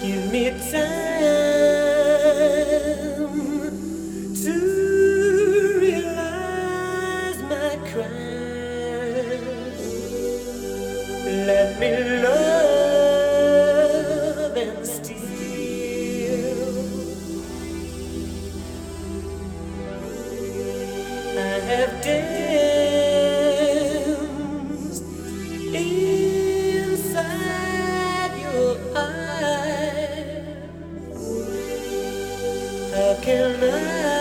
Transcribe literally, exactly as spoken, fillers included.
Give me time to realize my crime. Let me love and steal. I have danced inside your eyes. How can I